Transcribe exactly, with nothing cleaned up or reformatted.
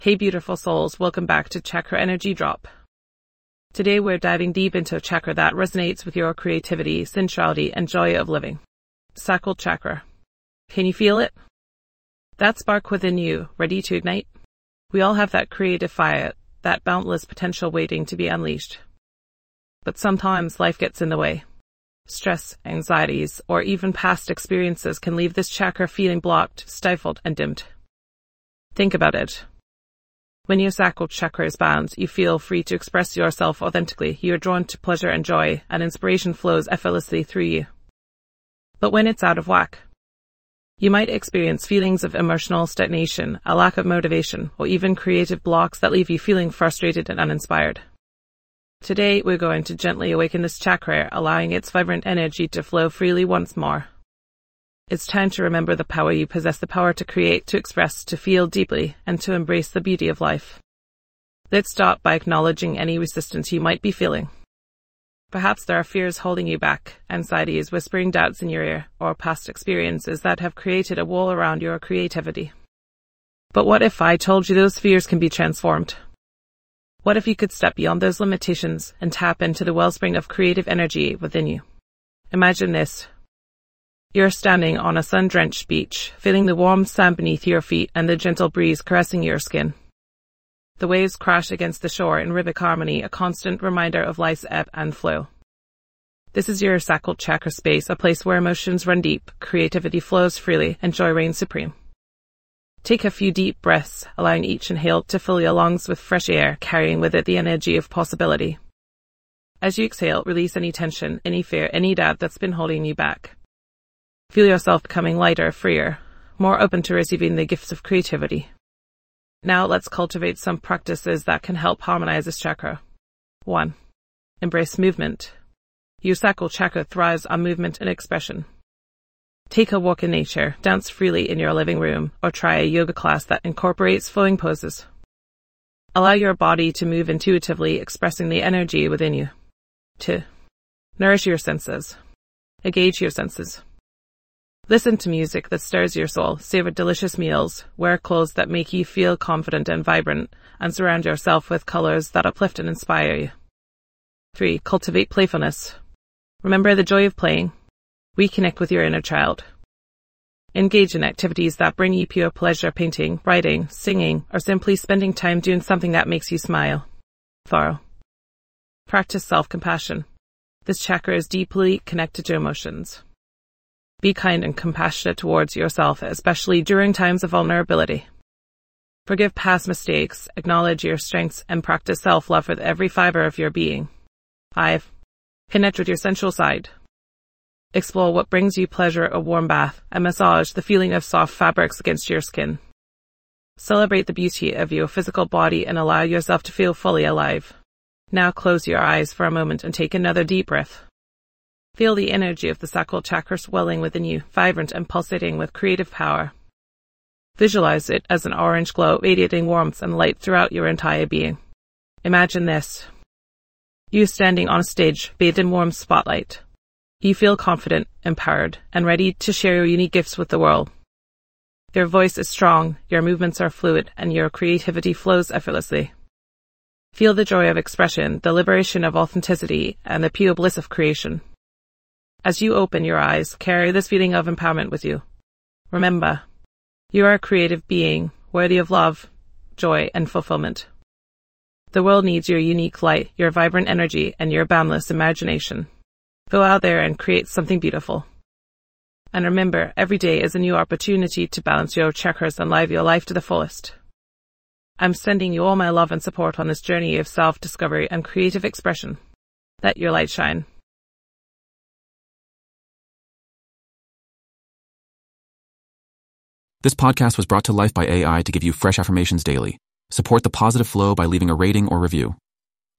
Hey beautiful souls, welcome back to Chakra Energy Drop. Today we're diving deep into a chakra that resonates with your creativity, sensuality, and joy of living. Sacral chakra. Can you feel it? That spark within you, ready to ignite? We all have that creative fire, that boundless potential waiting to be unleashed. But sometimes life gets in the way. Stress, anxieties, or even past experiences can leave this chakra feeling blocked, stifled, and dimmed. Think about it. When your sacral chakra is bound, you feel free to express yourself authentically. You are drawn to pleasure and joy, and inspiration flows effortlessly through you. But when it's out of whack, you might experience feelings of emotional stagnation, a lack of motivation, or even creative blocks that leave you feeling frustrated and uninspired. Today, we're going to gently awaken this chakra, allowing its vibrant energy to flow freely once more. It's time to remember the power you possess, the power to create, to express, to feel deeply, and to embrace the beauty of life. Let's start by acknowledging any resistance you might be feeling. Perhaps there are fears holding you back, anxieties whispering doubts in your ear, or past experiences that have created a wall around your creativity. But what if I told you those fears can be transformed? What if you could step beyond those limitations and tap into the wellspring of creative energy within you? Imagine this. You're standing on a sun-drenched beach, feeling the warm sand beneath your feet and the gentle breeze caressing your skin. The waves crash against the shore in rhythmic harmony, a constant reminder of life's ebb and flow. This is your sacral chakra space, a place where emotions run deep, creativity flows freely, and joy reigns supreme. Take a few deep breaths, allowing each inhale to fill your lungs with fresh air, carrying with it the energy of possibility. As you exhale, release any tension, any fear, any doubt that's been holding you back. Feel yourself becoming lighter, freer, more open to receiving the gifts of creativity. Now let's cultivate some practices that can help harmonize this chakra. one. Embrace movement. Your sacral chakra thrives on movement and expression. Take a walk in nature, dance freely in your living room, or try a yoga class that incorporates flowing poses. Allow your body to move intuitively, expressing the energy within you. two. Nourish your senses. Engage your senses. Listen to music that stirs your soul, savor delicious meals, wear clothes that make you feel confident and vibrant, and surround yourself with colors that uplift and inspire you. three. Cultivate playfulness. Remember the joy of playing. Reconnect with your inner child. Engage in activities that bring you pure pleasure, painting, writing, singing, or simply spending time doing something that makes you smile. four. Practice self-compassion. This chakra is deeply connected to emotions. Be kind and compassionate towards yourself, especially during times of vulnerability. Forgive past mistakes, acknowledge your strengths, and practice self-love with every fiber of your being. five. Connect with your sensual side. Explore what brings you pleasure: a warm bath, a massage, the feeling of soft fabrics against your skin. Celebrate the beauty of your physical body and allow yourself to feel fully alive. Now close your eyes for a moment and take another deep breath. Feel the energy of the sacral chakra swelling within you, vibrant and pulsating with creative power. Visualize it as an orange glow, radiating warmth and light throughout your entire being. Imagine this. You standing on a stage, bathed in warm spotlight. You feel confident, empowered, and ready to share your unique gifts with the world. Your voice is strong, your movements are fluid, and your creativity flows effortlessly. Feel the joy of expression, the liberation of authenticity, and the pure bliss of creation. As you open your eyes, carry this feeling of empowerment with you. Remember, you are a creative being, worthy of love, joy, and fulfillment. The world needs your unique light, your vibrant energy, and your boundless imagination. Go out there and create something beautiful. And remember, every day is a new opportunity to balance your chakras and live your life to the fullest. I'm sending you all my love and support on this journey of self-discovery and creative expression. Let your light shine. This podcast was brought to life by A I to give you fresh affirmations daily. Support the positive flow by leaving a rating or review.